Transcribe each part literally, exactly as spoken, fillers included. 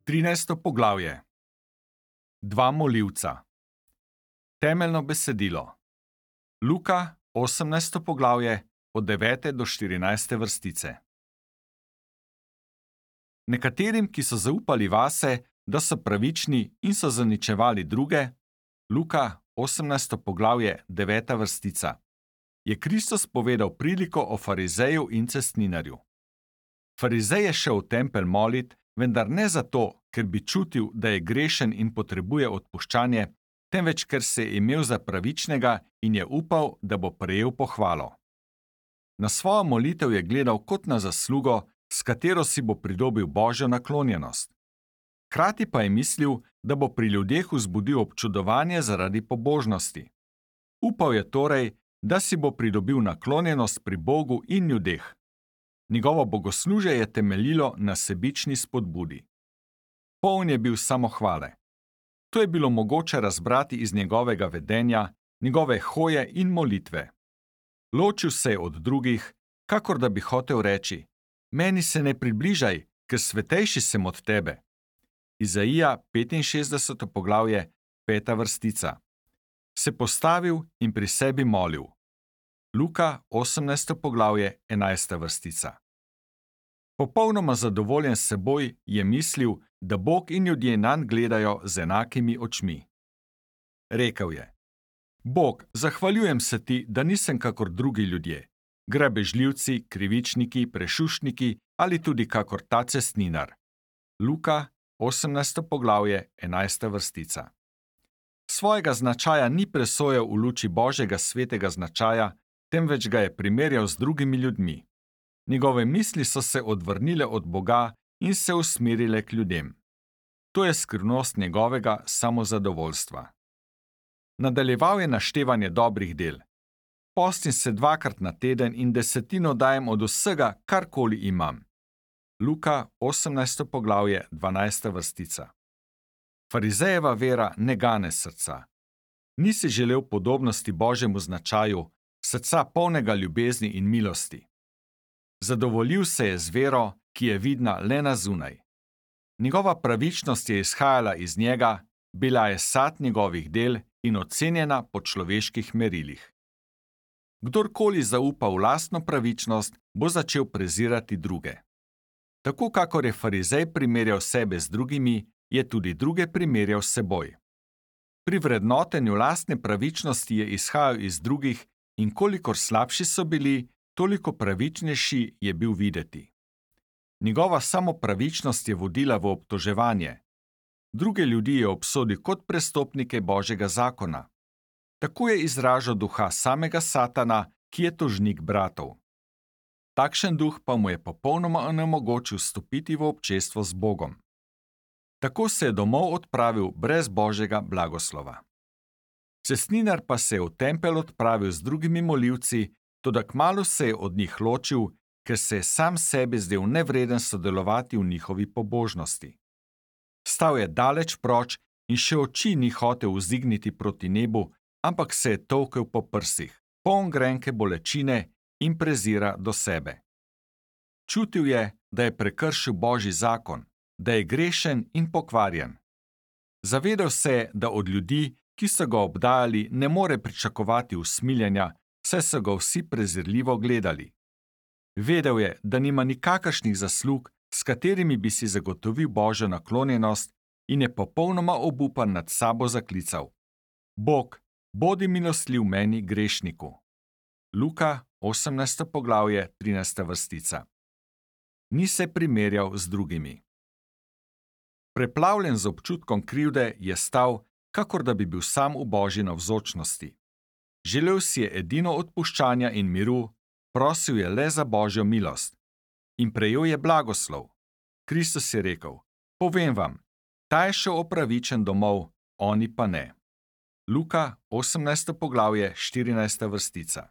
trinajsto poglavje. Dva molivca. Temeljno besedilo. Luka, osemnajsto poglavje, od devete do štirinajste vrstice. Nekaterim, ki so zaupali vase, da so pravični in so zaničevali druge, Luka, osemnajsto poglavje, deveta vrstica, je Kristus povedal priliko o farizeju in cestninarju. Farizej je šel v tempelj molit, vendar ne zato, ker bi čutil, da je grešen in potrebuje odpuščanje, temveč ker se je imel za pravičnega in je upal, da bo prejel pohvalo. Na svojo molitev je gledal kot na zaslugo, s katero si bo pridobil Božjo naklonjenost. Hkrati pa je mislil, da bo pri ljudeh vzbudil občudovanje zaradi pobožnosti. Upal je torej, da si bo pridobil naklonjenost pri Bogu in ljudeh. Njegovo bogoslužje je temeljilo na sebični spodbudi. Poln je bil samohvale. To je bilo mogoče razbrati iz njegovega vedenja, njegove hoje in molitve. Ločil se je od drugih, kakor da bi hotel reči: meni se ne približaj, ker svetejši sem od tebe. Izaija, petinšestdeseto poglavje, peta vrstica. Se postavil in pri sebi molil. Luka, osemnajsto poglavje, enajsta vrstica. Popolnoma zadovoljen s seboj je mislil, da Bog in ljudje nanj gledajo z enakimi očmi. Rekel je: Bog, zahvaljujem se ti, da nisem kakor drugi ljudje, grabežljivci, krivičniki, prešuštniki ali tudi kakor ta cestninar. Luka, osemnajsto poglavje, enajsta vrstica. Svojega značaja ni presojal v luči Božjega svetega značaja, temveč ga je primerjal z drugimi ljudmi. Njegove misli so se odvrnile od Boga in se usmerile k ljudem. To je skrivnost njegovega samozadovoljstva. Nadaljeval je naštevanje dobrih del. Postim se dvakrat na teden in desetino dajem od vsega, karkoli imam. Luka, osemnajsto poglavje, dvanajsta vrstica. Farizejeva vera ne gane srca. Ni si želel podobnosti Božjemu značaju, srca polnega ljubezni in milosti. Zadovoljil se je z vero, ki je vidna le na zunaj. Njegova pravičnost je izhajala iz njega, bila je sad njegovih del in ocenjena po človeških merilih. Kdorkoli zaupa v lastno pravičnost, bo začel prezirati druge. Tako kakor je farizej primerjal sebe z drugimi, je tudi druge primerjal s seboj. Pri vrednotenju lastne pravičnosti je izhajal iz drugih in kolikor slabši so bili, toliko pravičnejši je bil videti. Njegova samopravičnost je vodila v obtoževanje. Druge ljudi je obsodil kot prestopnike Božjega zakona. Tako je izražal duha samega Satana, ki je tožnik bratov. Takšen duh pa mu je popolnoma onemogočil stopiti v občestvo z Bogom. Tako se je domov odpravil brez Božjega blagoslova. Cestninar pa se je v tempelj odpravil z drugimi molivci, toda kmalu se je od njih ločil, ker se je sam sebi zdel nevreden sodelovati v njihovi pobožnosti. Stal je daleč proč in še oči ni hotel vzdigniti proti nebu, ampak se je tolkel po prsih, poln grenke bolečine in prezira do sebe. Čutil je, da je prekršil Božji zakon, da je grešen in pokvarjen. Zavedal se je, da od ljudi, ki so ga obdajali, ne more pričakovati usmiljenja, saj so ga vsi prezirljivo gledali. Vedel je, da nima nikakršnih zaslug, s katerimi bi si zagotovil Božjo naklonjenost, in je popolnoma obupan nad sabo zaklical: Bog, bodi milostljiv meni, grešniku. Luka, osemnajsto poglavje, trinajsta vrstica. Ni se primerjal z drugimi. Preplavljen z občutkom krivde je stal, kakor da bi bil sam v Božji navzočnosti. Želel si je edino odpuščanja in miru, prosil je le za Božjo milost. In prejel je blagoslov. Kristus je rekel: povem vam, ta je šel opravičen domov, oni pa ne. Luka, osemnajsto poglavje, štirinajsta vrstica.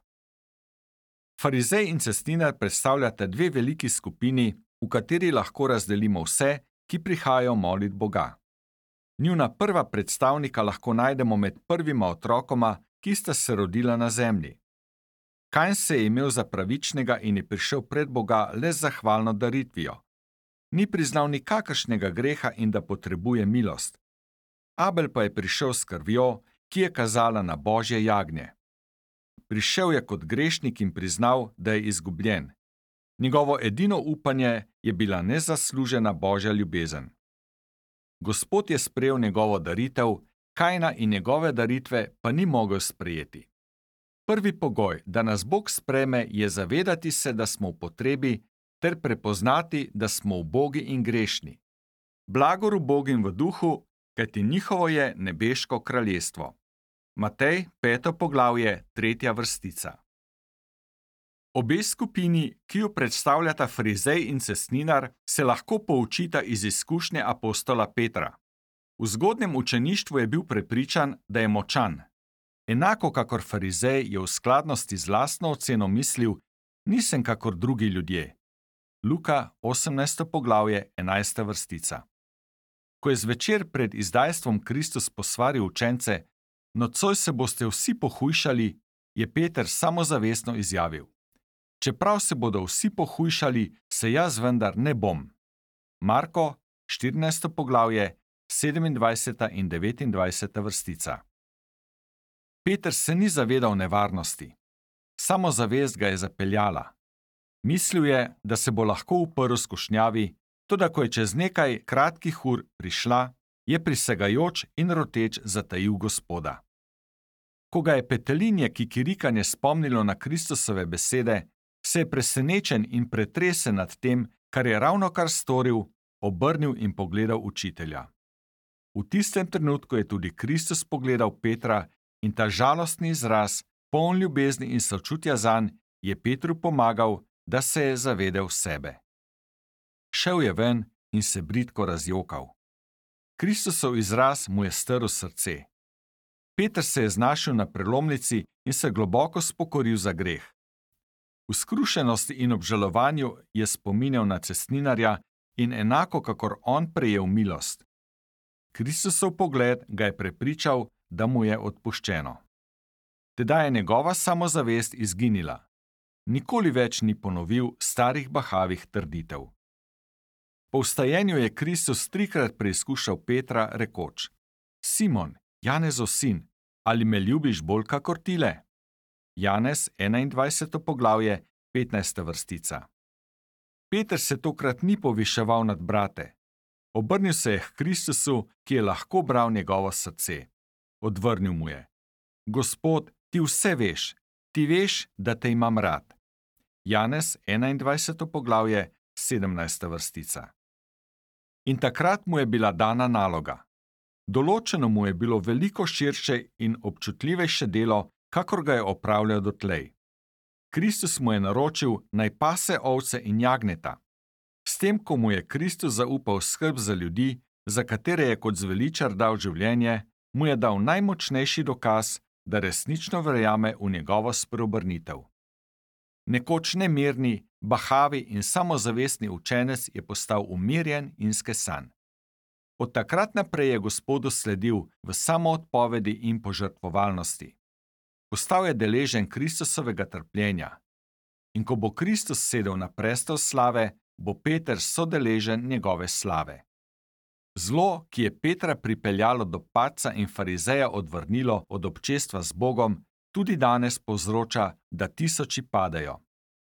Farizej in cestninar predstavljata dve veliki skupini, v kateri lahko razdelimo vse, ki prihajajo molit Boga. Njuna prva predstavnika lahko najdemo med prvima otrokoma, ki sta se rodila na zemlji. Kain se je imel za pravičnega in je prišel pred Boga le z zahvalno daritvijo. Ni priznal nikakršnega greha in da potrebuje milost. Abel pa je prišel s krvjo, ki je kazala na Božje jagnje. Prišel je kot grešnik in priznal, da je izgubljen. Njegovo edino upanje je bila nezaslužena Božja ljubezen. Gospod je sprejel njegovo daritev, Kaina in njegove daritve pa ni mogel sprejeti. Prvi pogoj, da nas Bog sprejme, je zavedati se, da smo v potrebi, ter prepoznati, da smo ubogi in grešni. Blagor ubogim v duhu, kajti njihovo je nebeško kraljestvo. Matej, peto poglavje, tretja vrstica. Obe skupini, ki jo predstavljata farizej in cestninar, se lahko poučita iz izkušnje apostola Petra. V zgodnjem učeništvu je bil prepričan, da je močan. Enako kakor farizej je v skladnosti z lastno oceno mislil, nisem kakor drugi ljudje. Luka, osemnajsto poglavje, enajsta vrstica. Ko je zvečer pred izdajstvom Kristus posvaril učence, nocoj se boste vsi pohujšali, je Peter samozavestno izjavil: Čeprav se bodo vsi pohujšali, se jaz vendar ne bom. Marko, štirinajsto poglavje, sedemindvajseta in devetindvajseta vrstica. Peter se ni zavedal nevarnosti. Samozavest ga je zapeljala. Mislil je, da se bo lahko uprl skušnjavi, toda ko je čez nekaj kratkih ur prišla, je prisegajoč in roteč zatajil Gospoda. Ko ga je petelinje kikirikanje spomnilo na Kristusove besede, se je presenečen in pretresen nad tem, kar je ravnokar storil, obrnil in pogledal učitelja. V tistem trenutku je tudi Kristus pogledal Petra in ta žalostni izraz, poln ljubezni in sočutja zanj, je Petru pomagal, da se je zavedel sebe. Šel je ven in se bridko razjokal. Kristusov izraz mu je strl srce. Peter se je znašel na prelomnici in se globoko spokoril za greh. V skrušenosti in obžalovanju je spominjal na cestninarja in enako kakor on prejel milost. Kristusov pogled ga je prepričal, da mu je odpuščeno. Tedaj je njegova samozavest izginila. Nikoli več ni ponovil starih bahavih trditev. Po vstajenju je Kristus trikrat preizkušal Petra, rekoč: Simon, Janezov sin, ali me ljubiš bolj kakor tile? Janez, enaindvajseto poglavje, petnajsta vrstica. Peter se tokrat ni poviševal nad brate. Obrnil se je k Kristusu, ki je lahko bral njegovo srce. Odvrnil mu je: Gospod, ti vse veš, ti veš, da te imam rad. Janez, enaindvajseto poglavje, sedemnajsta vrstica. In takrat mu je bila dana naloga. Določeno mu je bilo veliko širše in občutljivejše delo, kakor ga je opravljal dotlej. Kristus mu je naročil, naj pase ovce in jagnjeta. S tem, ko mu je Kristus zaupal skrb za ljudi, za katere je kot zveličar dal življenje, mu je dal najmočnejši dokaz, da resnično verjame v njegovo spreobrnitev. Nekoč nemirni, bahavi in samozavestni učenec je postal umirjen in skesan. Od takrat naprej je Gospodu sledil v samoodpovedi in požrtvovalnosti. Postal je deležen Kristusovega trpljenja. In ko bo Kristus sedel na prestol slave, bo Peter sodeležen njegove slave. Zlo, ki je Petra pripeljalo do padca in farizeja odvrnilo od občestva z Bogom, tudi danes povzroča, da tisoči padejo.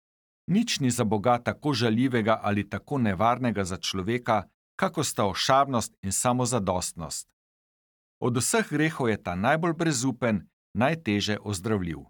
Nič ni za Boga tako žaljivega ali tako nevarnega za človeka, kako sta ošabnost in samozadostnost. Od vseh grehov je ta najbolj brezupen, najteže ozdravljiv.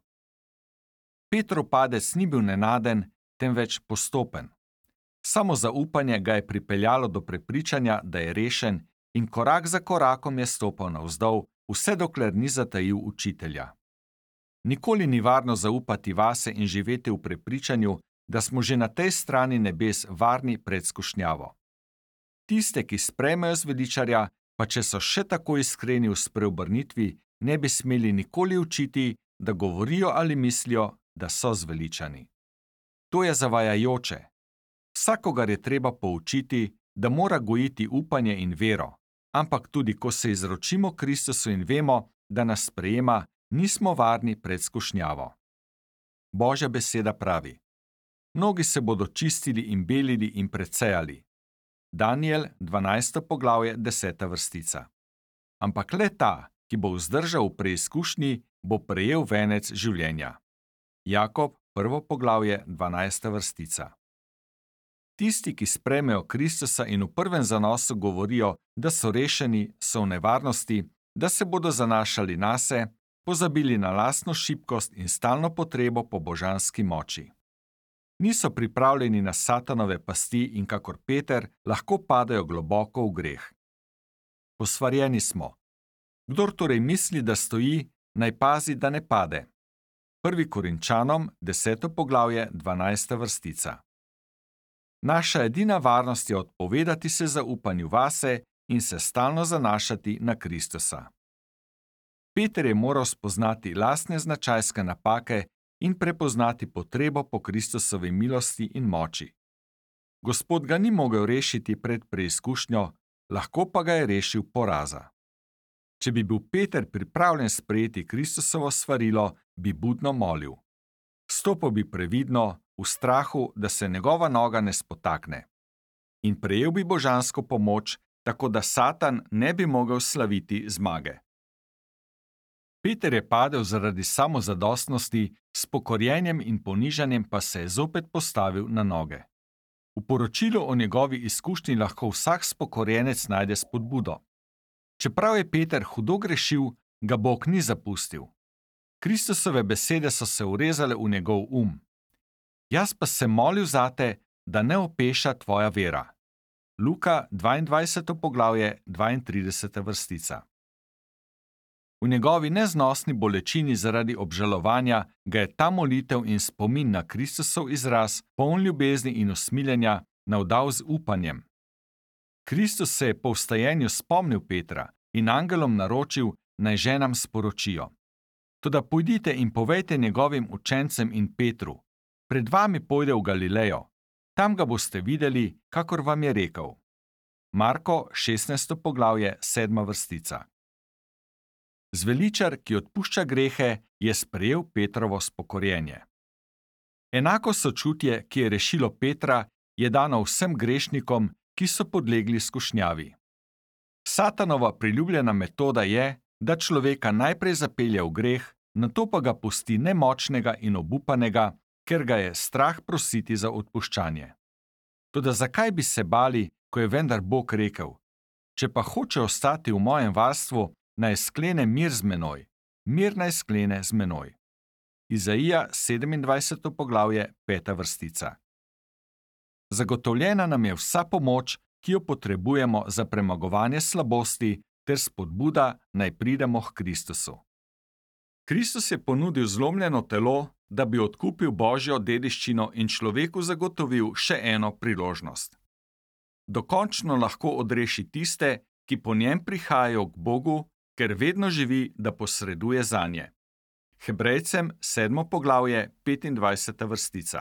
Petrov padec ni bil nenaden, temveč postopen. Samozaupanje ga je pripeljalo do prepričanja, da je rešen, in korak za korakom je stopal navzdol, vse dokler ni zatajil učitelja. Nikoli ni varno zaupati vase in živeti v prepričanju, da smo že na tej strani nebes varni pred skušnjavo. Tiste, ki sprejmejo zveličarja, pa če so še tako iskreni v spreobrnitvi, ne bi smeli nikoli učiti, da govorijo ali mislijo, da so zveličani. To je zavajajoče. Vsakogar je treba poučiti, da mora gojiti upanje in vero, ampak tudi ko se izročimo Kristusu in vemo, da nas sprejema, nismo varni pred skušnjavo. Božja beseda pravi: Mnogi se bodo čistili in belili in precejali. Danijel dvanajsto poglavje deseta vrstica. Ampak le ta, ki bo vzdržal v preizkušnji, bo prejel venec življenja. Jakob prvo poglavje dvanajsta vrstica. Tisti, ki sprejmejo Kristusa in v prvem zanosu govorijo, da so rešeni, so v nevarnosti, da se bodo zanašali nase, pozabili na lastno šibkost in stalno potrebo po božanski moči. Niso pripravljeni na satanove pasti in kakor Peter lahko padajo globoko v greh. Posvarjeni smo. Kdor torej misli, da stoji, naj pazi, da ne pade. Prvi Korinčanom, deseto poglavje, dvanajsta vrstica. Naša edina varnost je odpovedati se zaupanju vase in se stalno zanašati na Kristusa. Peter je moral spoznati lastne značajske napake in prepoznati potrebo po Kristusovi milosti in moči. Gospod ga ni mogel rešiti pred preizkušnjo, lahko pa ga je rešil poraza. Če bi bil Peter pripravljen sprejeti Kristusovo svarilo, bi budno molil. Stopil bi previdno, v strahu, da se njegova noga ne spotakne. In prejel bi božansko pomoč, tako da Satan ne bi mogel slaviti zmage. Peter je padel zaradi samozadostnosti, s pokorjenjem in ponižanjem pa se je zopet postavil na noge. V poročilu o njegovi izkušnji lahko vsak spokorjenec najde spodbudo. Čeprav je Peter hudo grešil, ga Bog ni zapustil. Kristusove besede so se urezale v njegov um. Jaz pa sem molil zate, da ne opeša tvoja vera. Luka dvaindvajseto poglavje, dvaintrideseta vrstica. V njegovi neznosni bolečini zaradi obžalovanja ga je ta molitev in spomin na Kristusov izraz, poln ljubezni in usmiljenja, navdal z upanjem. Kristus se je po vstajenju spomnil Petra in angelom naročil, naj ženam sporočijo. Toda pojdite in povejte njegovim učencem in Petru, pred vami pojde v Galilejo, tam ga boste videli, kakor vam je rekel. Marko šestnajsto poglavje, sedma vrstica. Zveličar, ki odpušča grehe, je sprejel Petrovo spokorjenje. Enako sočutje, ki je rešilo Petra, je dano vsem grešnikom, ki so podlegli skušnjavi. Satanova priljubljena metoda je, da človeka najprej zapelje v greh, nato pa ga pusti nemočnega in obupanega, ker ga je strah prositi za odpuščanje. Toda zakaj bi se bali, ko je vendar Bog rekel: če pa hoče ostati v mojem varstvu, naj sklene mir z menoj, mir naj sklene z menoj. Izaija sedemindvajseto poglavje, peta vrstica. Zagotovljena nam je vsa pomoč, ki jo potrebujemo za premagovanje slabosti, ter spodbuda, naj pridemo h Kristusu. Kristus je ponudil zlomljeno telo, da bi odkupil božjo dediščino in človeku zagotovil še eno priložnost. Dokončno lahko odreši tiste, ki po njem prihajajo k Bogu, ker vedno živi, da posreduje zanje. Hebrejcem sedmo poglavje, petindvajseta vrstica.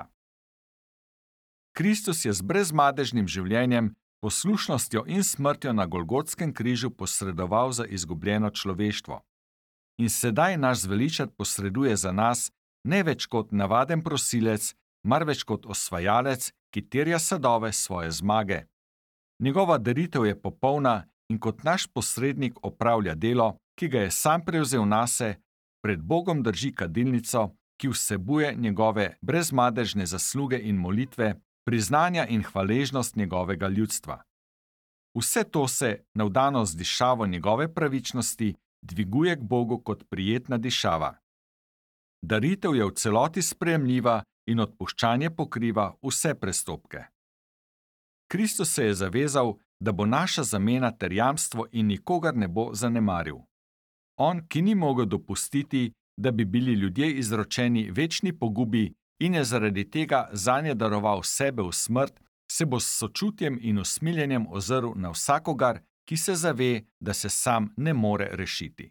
Kristus je z brezmadežnim življenjem, poslušnostjo in smrtjo na Golgotskem križu posredoval za izgubljeno človeštvo. In sedaj naš zveličar posreduje za nas ne več kot navaden prosilec, marveč kot osvajalec, ki terja sadove svoje zmage. Njegova daritev je popolna in kot naš posrednik opravlja delo, ki ga je sam prevzel nase, pred Bogom drži kadilnico, ki vsebuje njegove brezmadežne zasluge in molitve, priznanja in hvaležnost njegovega ljudstva. Vse to se, navdano z dišavo njegove pravičnosti, dviguje k Bogu kot prijetna dišava. Daritev je v celoti sprejemljiva in odpuščanje pokriva vse prestopke. Kristus se je zavezal, da bo naša zamena ter jamstvo in nikogar ne bo zanemaril. On, ki ni mogel dopustiti, da bi bili ljudje izročeni večni pogubi in je zaradi tega zanje daroval sebe v smrt, se bo s sočutjem in usmiljenjem ozrl na vsakogar, ki se zave, da se sam ne more rešiti.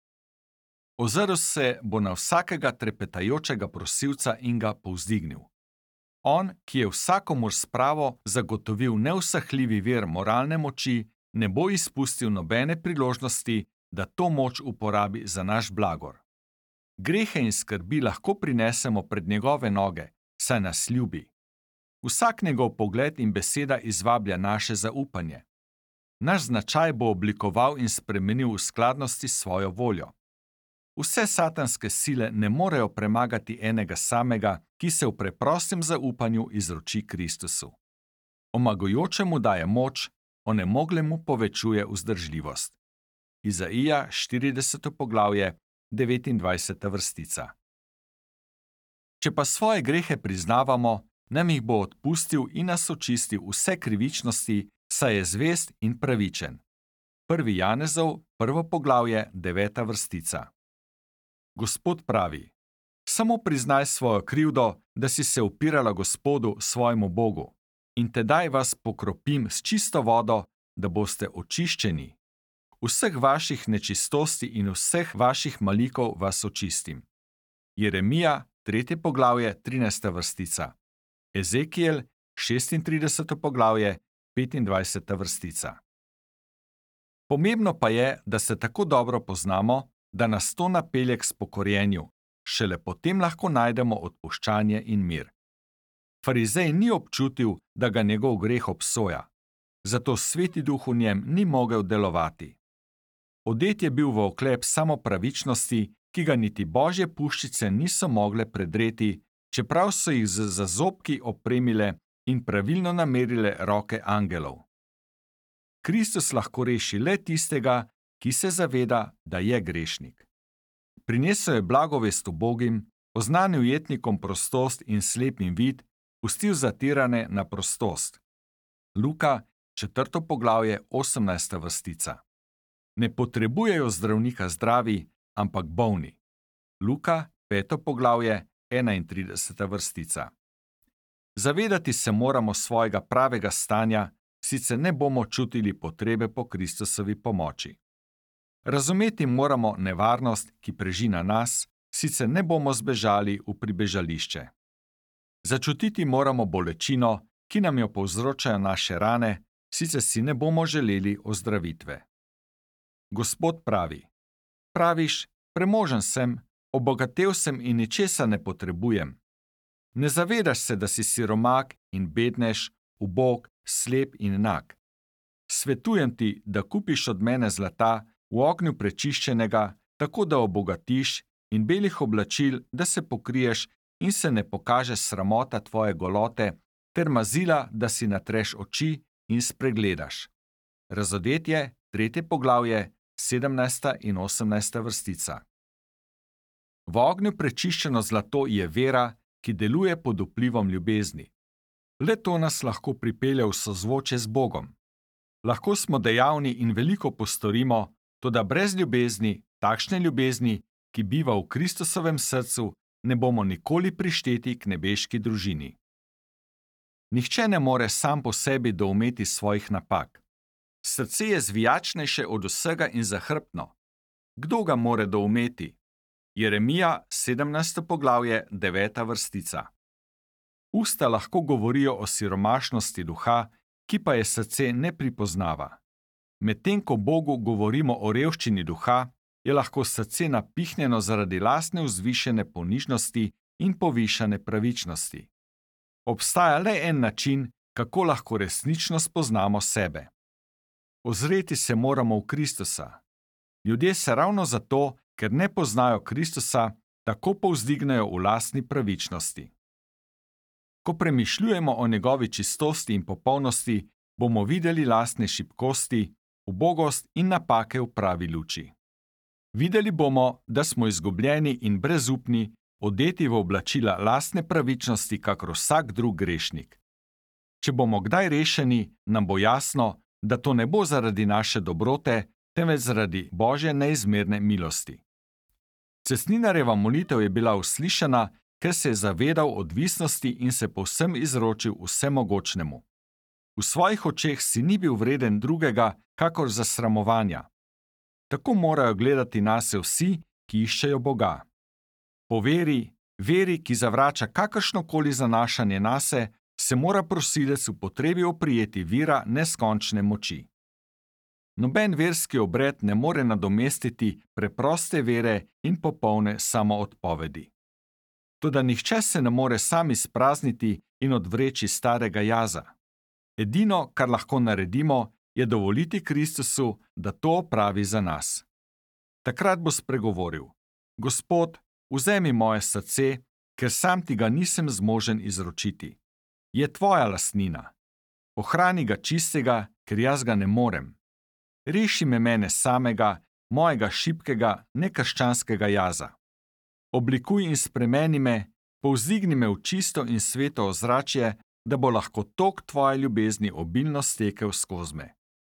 Ozrl se bo na vsakega trepetajočega prosilca in ga povzdignil. On, ki je vsakomur s pravo zagotovil neusahljivi vir moralne moči, ne bo izpustil nobene priložnosti, da to moč uporabi za naš blagor. Grehe in skrbi lahko prinesemo pred njegove noge, saj nas ljubi. Vsak njegov pogled in beseda izvablja naše zaupanje. Naš značaj bo oblikoval in spremenil v skladnosti s svojo voljo. Vse satanske sile ne morejo premagati enega samega, ki se v preprostem zaupanju izroči Kristusu. Omagujočemu daje moč, onemoglemu povečuje vzdržljivost. Izaija štirideseto poglavje, devetindvajseta vrstica. Če pa svoje grehe priznavamo, nam jih bo odpustil in nas očistil vse krivičnosti, saj je zvest in pravičen. Prvi Janezov, prvo poglavje, deveta vrstica. Gospod pravi: samo priznaj svojo krivdo, da si se upirala Gospodu, svojemu Bogu, in tedaj vas pokropim s čisto vodo, da boste očiščeni. Vseh vaših nečistosti in vseh vaših malikov vas očistim. Jeremija, tretje poglavje, trinajsta vrstica. Ezekiel, šestintrideseto poglavje, petindvajseta vrstica. Pomembno pa je, da se tako dobro poznamo, da nas to napelje k spokorjenju, šele potem lahko najdemo odpuščanje in mir. Farizej ni občutil, da ga njegov greh obsoja, zato Sveti Duh v njem ni mogel delovati. Odet je bil v oklep samopravičnosti, ki ga niti božje puščice niso mogle predreti, čeprav so jih z zazobki opremile in pravilno namerile roke angelov. Kristus lahko reši le tistega, ki se zaveda, da je grešnik. Prinesel je blagovest ubogim, oznanil jetnikom prostost in slepim vid, pustil zatirane na prostost. Luka, četrto poglavje, osemnajsta vrstica. Ne potrebujejo zdravnika zdravi, ampak bolni. Luka, peto poglavje, enaintrideseta vrstica. Zavedati se moramo svojega pravega stanja, sicer ne bomo čutili potrebe po Kristusovi pomoči. Razumeti moramo nevarnost, ki preži na nas, sicer ne bomo zbežali v pribežališče. Začutiti moramo bolečino, ki nam jo povzročajo naše rane, sicer si ne bomo želeli ozdravitve. Gospod pravi: praviš, premožen sem, obogatel sem in ničesar ne potrebujem. Ne zavedaš se, da si siromak in bednež, ubog, slep in nag. Svetujem ti, da kupiš od mene zlata, v ognju prečiščenega, tako da obogatiš, in belih oblačil, da se pokriješ in se ne pokaže sramota tvoje golote, ter mazila, da si natreš oči in spregledaš. Razodetje, tretje poglavje, sedemnajsta in osemnajsta vrstica. V ognju prečiščeno zlato je vera, ki deluje pod vplivom ljubezni. Le to nas lahko pripelje v sozvočje z Bogom. Lahko smo dejavni in veliko postorimo, toda brez ljubezni, takšne ljubezni, ki biva v Kristusovem srcu, ne bomo nikoli prišteti k nebeški družini. Nihče ne more sam po sebi doumeti svojih napak. Srce je zvijačnejše od vsega in zahrbtno. Kdo ga more doumeti? Jeremija, sedemnajsto poglavje, deveta vrstica. Usta lahko govorijo o siromašnosti duha, ki pa je srce ne pripoznava. Medtem ko Bogu govorimo o revščini duha, je lahko srce napihnjeno zaradi lastne vzvišene ponižnosti in povišane pravičnosti. Obstaja le en način, kako lahko resnično spoznamo sebe. Ozreti se moramo v Kristusa. Ljudje se ravno zato, ker ne poznajo Kristusa, tako povzdignejo v lastni pravičnosti. Ko premišljujemo o njegovi čistosti in popolnosti, bomo videli lastne šibkosti, ubogost in napake v pravi luči. Videli bomo, da smo izgubljeni in brezupni, odeti v oblačila lastne pravičnosti, kakor vsak drug grešnik. Če bomo kdaj rešeni, nam bo jasno, da to ne bo zaradi naše dobrote, temveč zaradi Božje neizmerne milosti. Cestninarjeva molitev je bila uslišana, ker se je zavedal odvisnosti in se povsem izročil vsemogočnemu. V svojih očeh si ni bil vreden drugega, kakor zasramovanja. Tako morajo gledati nase vsi, ki iščejo Boga. Po veri, veri, ki zavrača kakršnokoli zanašanje nase, se mora prosilec v potrebi oprijeti vira neskončne moči. Noben verski obred ne more nadomestiti preproste vere in popolne samoodpovedi. Toda nihče se ne more sam izprazniti in odvreči starega jaza. Edino, kar lahko naredimo, je dovoliti Kristusu, da to opravi za nas. Takrat bo spregovoril: Gospod, vzemi moje srce, ker sam ti ga nisem zmožen izročiti. Je tvoja lastnina. Ohrani ga čistega, ker jaz ga ne morem. Reši me mene samega, mojega šibkega, nekrščanskega jaza. Oblikuj in spremeni me, povzdigni me v čisto in sveto ozračje, da bo lahko tok tvoje ljubezni obilno stekel skozi me.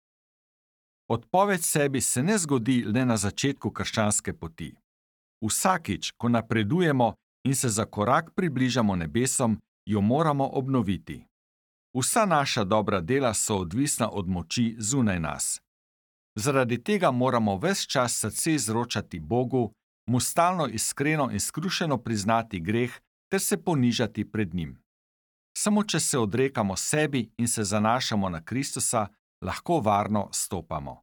Odpoved sebi se ne zgodi le na začetku krščanske poti. Vsakič, ko napredujemo in se za korak približamo nebesom, jo moramo obnoviti. Vsa naša dobra dela so odvisna od moči zunaj nas. Zaradi tega moramo ves čas srce izročati Bogu, mu stalno iskreno in skrušeno priznati greh ter se ponižati pred njim. Samo če se odrekamo sebi in se zanašamo na Kristusa, lahko varno stopamo.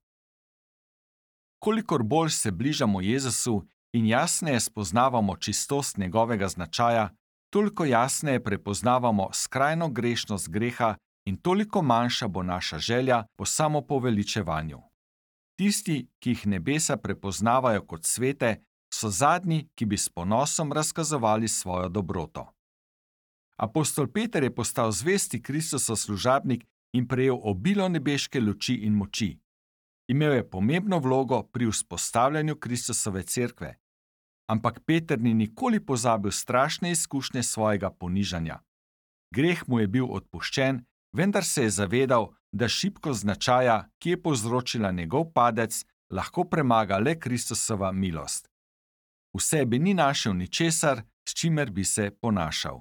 Kolikor bolj se bližamo Jezusu in jasneje spoznavamo čistost njegovega značaja, toliko jasneje prepoznavamo skrajno grešnost greha in toliko manjša bo naša želja po samopoveličevanju. Tisti, ki jih nebesa prepoznavajo kot svete, so zadnji, ki bi s ponosom razkazovali svojo dobroto. Apostol Peter je postal zvesti Kristusov služabnik in prejel obilo nebeške luči in moči. Imel je pomembno vlogo pri vzpostavljanju Kristusove cerkve. Ampak Peter ni nikoli pozabil strašne izkušnje svojega ponižanja. Greh mu je bil odpuščen, vendar se je zavedal, da šibkost značaja, ki je povzročila njegov padec, lahko premaga le Kristusova milost. V sebi ni našel ničesar, s čimer bi se ponašal.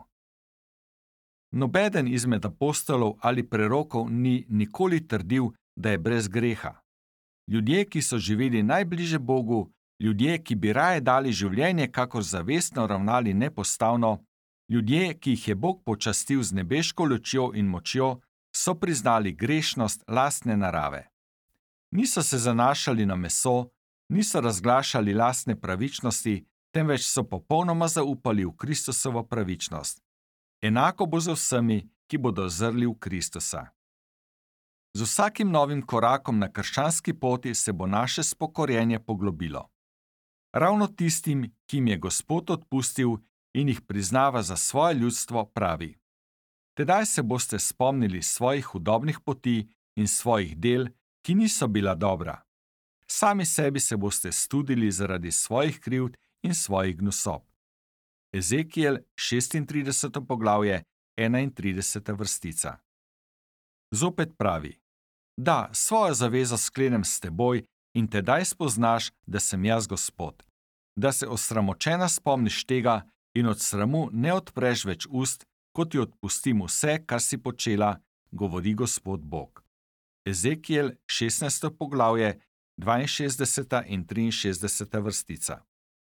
Nobeden izmed apostolov ali prerokov ni nikoli trdil, da je brez greha. Ljudje, ki so živeli najbliže Bogu, ljudje, ki bi raje dali življenje, kakor zavestno ravnali nepostavno, ljudje, ki jih je Bog počastil z nebeško lučjo in močjo, so priznali grešnost lastne narave. Niso se zanašali na meso, niso razglašali lastne pravičnosti, temveč so popolnoma zaupali v Kristusovo pravičnost. Enako bo z vsemi, ki bodo zrli v Kristusa. Z vsakim novim korakom na krščanski poti se bo naše spokorjenje poglobilo. Ravno tistim, ki jim je Gospod odpustil in jih priznava za svoje ljudstvo, pravi: Tedaj se boste spomnili svojih hudobnih poti in svojih del, ki niso bila dobra. Sami sebi se boste studili zaradi svojih krivd in svojih gnusob. Ezekiel šestintrideseto poglavje, enaintrideseta vrstica. Zopet pravi: Da, svojo zavezo sklenem s teboj in tedaj spoznaš, da sem jaz Gospod. Da se osramočena spomniš tega in od sramu ne odpreš več ust, kot ti odpustim vse, kar si počela, govori Gospod Bog. Ezekiel šestnajsto poglavje, dvainšestdeseta in triinšestdeseta vrstica.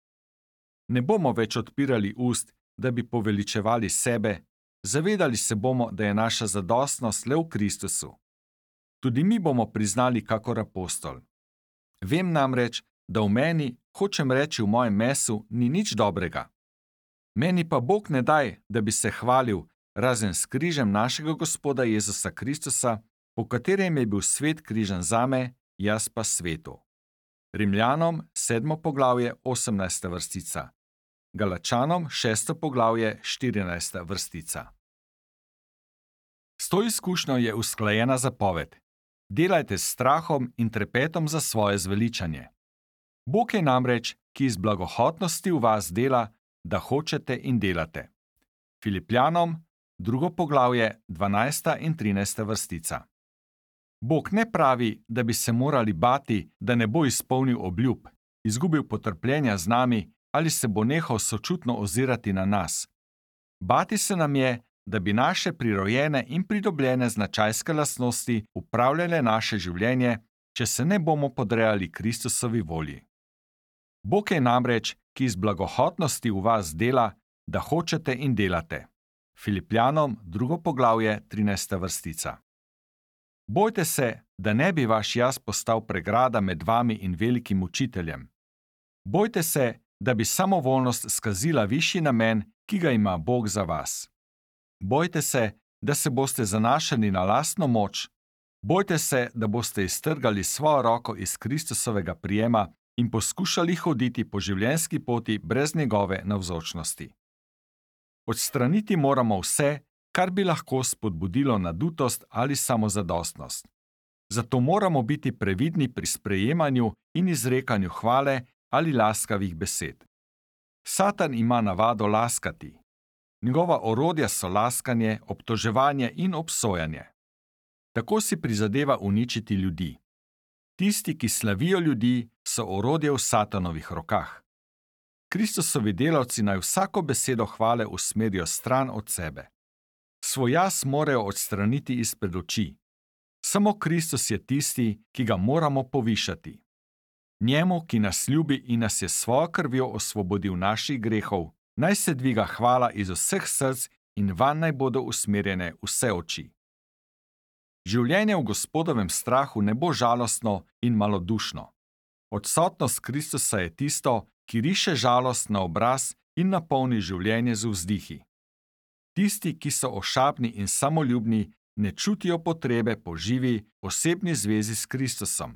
Ne bomo več odpirali ust, da bi poveličevali sebe, zavedali se bomo, da je naša zadostnost le v Kristusu. Tudi mi bomo priznali kakor apostol. Vem namreč, da v meni, hočem reči v mojem mesu, ni nič dobrega. Meni pa Bog ne daj, da bi se hvalil, razen s križem našega Gospoda Jezusa Kristusa, po katerem je bil svet križan zame, jaz pa svetu. Rimljanom sedmo poglavje, osemnajsta vrstica. Galačanom šesto poglavje, štirinajsta vrstica. S to izkušnjo je usklajena zapoved: delajte s strahom in trepetom za svoje zveličanje. Bog je namreč, ki iz blagohotnosti v vas dela, da hočete in delate. Filipljanom, drugo poglavje, dvanajsta in trinajsta vrstica. Bog ne pravi, da bi se morali bati, da ne bo izpolnil obljub, izgubil potrpljenja z nami ali se bo nehal sočutno ozirati na nas. Bati se nam je, da bi naše prirojene in pridobljene značajske lastnosti upravljale naše življenje, če se ne bomo podrejali Kristusovi volji. Bog je namreč, ki iz blagohotnosti v vas dela, da hočete in delate. Filipljanom, drugo poglavje, trinajsta vrstica. Bojte se, da ne bi vaš jaz postal pregrada med vami in velikim učiteljem. Bojte se, da bi samovoljnost skazila višji namen ki ga ima Bog za vas. Bojte se, da se boste zanašali na lastno moč, bojte se, da boste iztrgali svojo roko iz Kristusovega prijema in poskušali hoditi po življenjski poti brez njegove navzočnosti. Odstraniti moramo vse, kar bi lahko spodbudilo nadutost ali samozadostnost. Zato moramo biti previdni pri sprejemanju in izrekanju hvale ali laskavih besed. Satan ima navado laskati. Njegova orodja so laskanje, obtoževanje in obsojanje. Tako si prizadeva uničiti ljudi. Tisti, ki slavijo ljudi, so orodje v Satanovih rokah. Kristusovi delavci naj vsako besedo hvale usmerijo stran od sebe. Svoj jaz morajo odstraniti izpred oči. Samo Kristus je tisti, ki ga moramo povišati. Njemu, ki nas ljubi in nas je s svojo krvjo osvobodil naših grehov, naj se dviga hvala iz vseh src in vanj naj bodo usmerjene vse oči. Življenje v Gospodovem strahu ne bo žalostno in malodušno. Odsotnost Kristusa je tisto, ki riše žalost na obraz in napolni življenje z vzdihi. Tisti, ki so ošabni in samoljubni, ne čutijo potrebe po živi, osebni zvezi s Kristusom.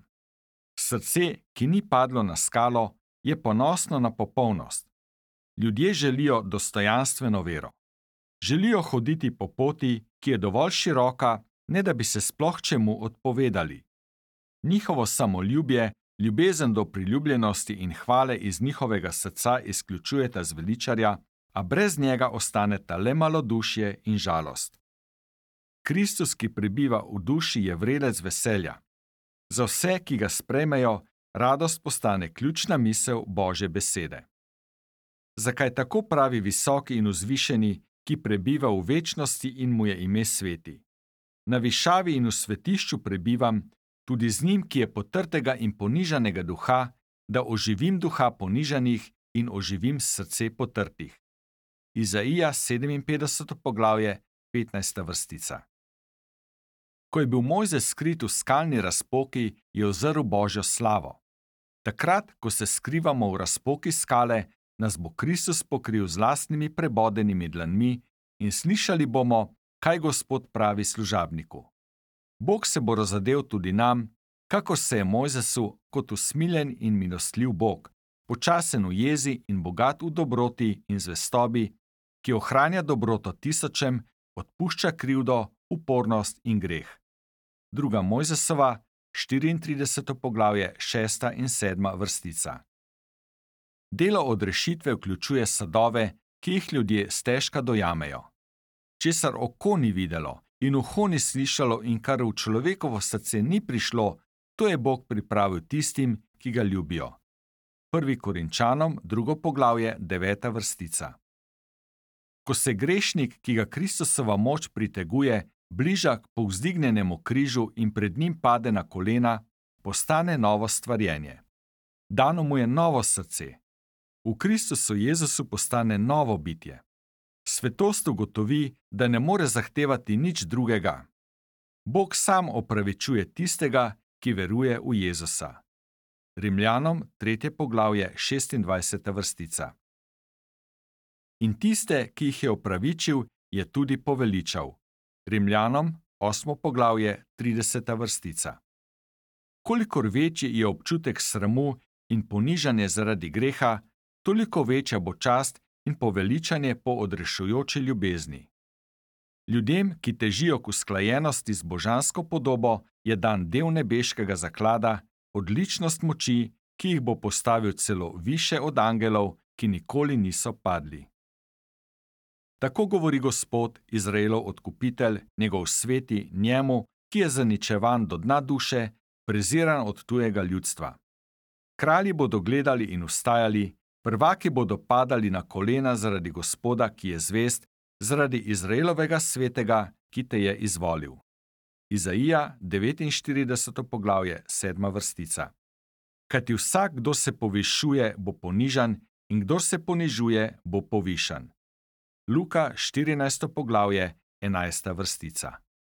Srce, ki ni padlo na skalo, je ponosno na popolnost. Ljudje želijo dostojanstveno vero. Želijo hoditi po poti, ki je dovolj široka, ne da bi se sploh čemu odpovedali. Njihovo samoljubje, ljubezen do priljubljenosti in hvale iz njihovega srca izključujeta zveličarja, a brez njega ostaneta le malodušje in žalost. Kristus, ki prebiva v duši, je vredec veselja. Za vse, ki ga sprejmejo, radost postane ključna misel Božje besede. Zakaj tako pravi visoki in vzvišeni, ki prebiva v večnosti in mu je ime sveti? Na višavi in v svetišču prebivam, tudi z njim, ki je potrtega in ponižanega duha, da oživim duha ponižanih in oživim srce potrtih. Izaija sedeminpetdeseto poglavje, petnajsta vrstica. Ko je bil Mojzes skrit v skalni razpoki, je ozrl Božjo slavo. Takrat, ko se skrivamo v razpoki skale, nas bo Kristus pokril z lastnimi prebodenimi dlanmi in slišali bomo, kaj Gospod pravi služabniku. Bog se bo razzadev tudi nam, kakor se je Mojzesu kot usmiljen in milostljiv Bog, počasen v jezi in bogat v dobroti in zvestobi, ki ohranja dobroto tisočem, odpušča krivdo, upornost in greh. Druga Mojzesova, štiriintrideseto poglavje, šesta in sedma vrstica. Delo odrešitve vključuje sadove, ki jih ljudje stežka dojamejo. Česar oko ni videlo in uho ni slišalo in kar v človekovo srce ni prišlo, to je Bog pripravil tistim, ki ga ljubijo. Prvi Korinčanom, drugo poglavje, deveta vrstica. Ko se grešnik, ki ga Kristusova moč priteguje, bliža k povzdignjenemu križu in pred njim pade na kolena, postane novo stvarjenje. Dano mu je novo srce. V Kristusu Jezusu postane novo bitje. Svetost ugotovi, da ne more zahtevati nič drugega. Bog sam opravičuje tistega, ki veruje v Jezusa. Rimljanom, tretje poglavje, šestindvajseta vrstica. In tiste, ki jih je opravičil, je tudi poveličal. Rimljanom, osmo poglavje, trideseta vrstica. Kolikor večji je občutek sramu in ponižanje zaradi greha, toliko večja bo čast in poveličanje po odrešujoči ljubezni. Ljudem, ki težijo k usklajenosti z božansko podobo, je dan del nebeškega zaklada, odličnost moči, ki jih bo postavil celo više od angelov, ki nikoli niso padli. Tako govori Gospod, Izraelov odkupitelj, njegov sveti, njemu, ki je zaničevan do dna duše, preziran od tujega ljudstva. Kralji bodo gledali in vstajali, prvaki bodo padali na kolena zaradi Gospoda, ki je zvest, zaradi Izraelovega svetega, ki te je izvolil. Izaija, devetinštirideseto poglavje, sedma vrstica. Kajti vsak, kdo se povišuje, bo ponižan, in kdor se ponižuje, bo povišan. Luka, štirinajsto poglavje, enajsta vrstica.